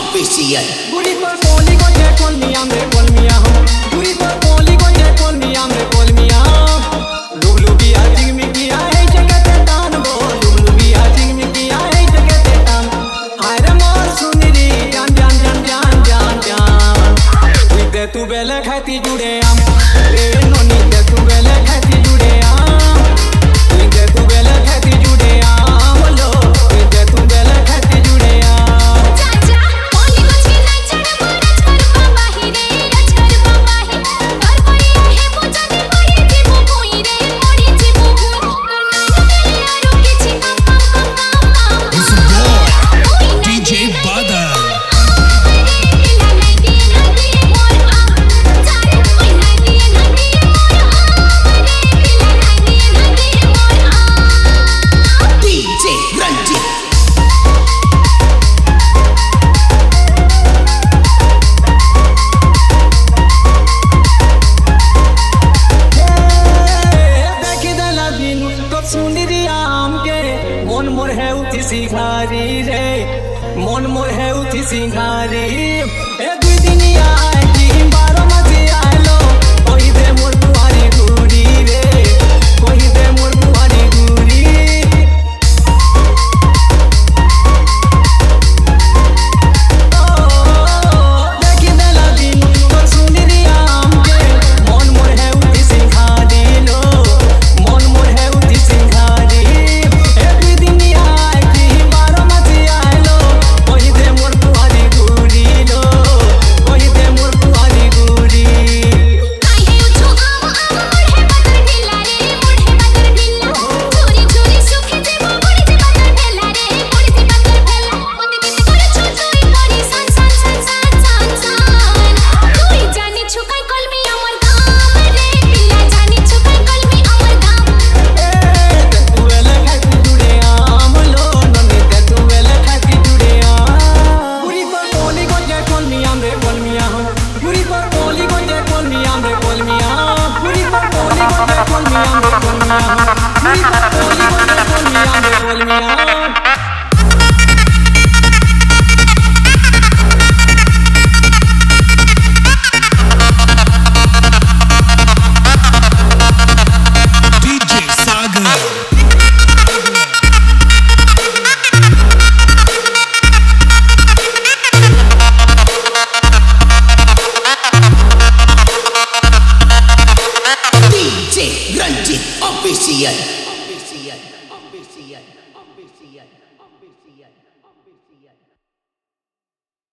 Official. Guri par poli ko je call me hum. Guri par poli ko je call me hum. Luglu bi ajig mi kiya hai jagate tan bo. Luglu bi ajig mi kiya hai jagate tan. Aire mor suniri jan. Uide tu bele khati jude am. Re noni de tu bele khati jude am. Uide tu bele khati jude am. Lo uide tu bele khati jude am. Mon mor hai uthi singhari e dui diniya ai ki baro mazi ailo koi de mor tuari guri re koi de mor tuari guri dekhi dela din tor suniri amke mon mor hai uthi singhari lo mon mor hai uthi singhari e dui diniya ai ki baro mazi ailo koi de mor tuari guri lo koi de mor tuari guri काहे उठो आम मोर है बदर ढिला रे मोर है बदर ढिला चोरी चोरी सुखे देबो मोर है बदर ढिला रे मोर है बदर ढिला ओते किते करे छोटोई करी सान तुई जानी छुकाई कलमी अमर गाम रे पिल्ला जानी छुकाई कलमी अमर गाम तू वेले खाती जुड़े आम लो ननी ते तू वेले खाती जुड़े आम पूरी पर बोली को जे कॉल मी आम रे कॉल मी आम पूरी पर बोली को जे कॉल मी आम रे कॉल मी आम पूरी पर बोली को जे कॉल मी आम रे कॉल मी आम पूरी पर बोली को जे कॉल मी आम रे कॉल मी आम DJ Sagar. DJ Ranjit Official. Official. Official. Official. Official. Official.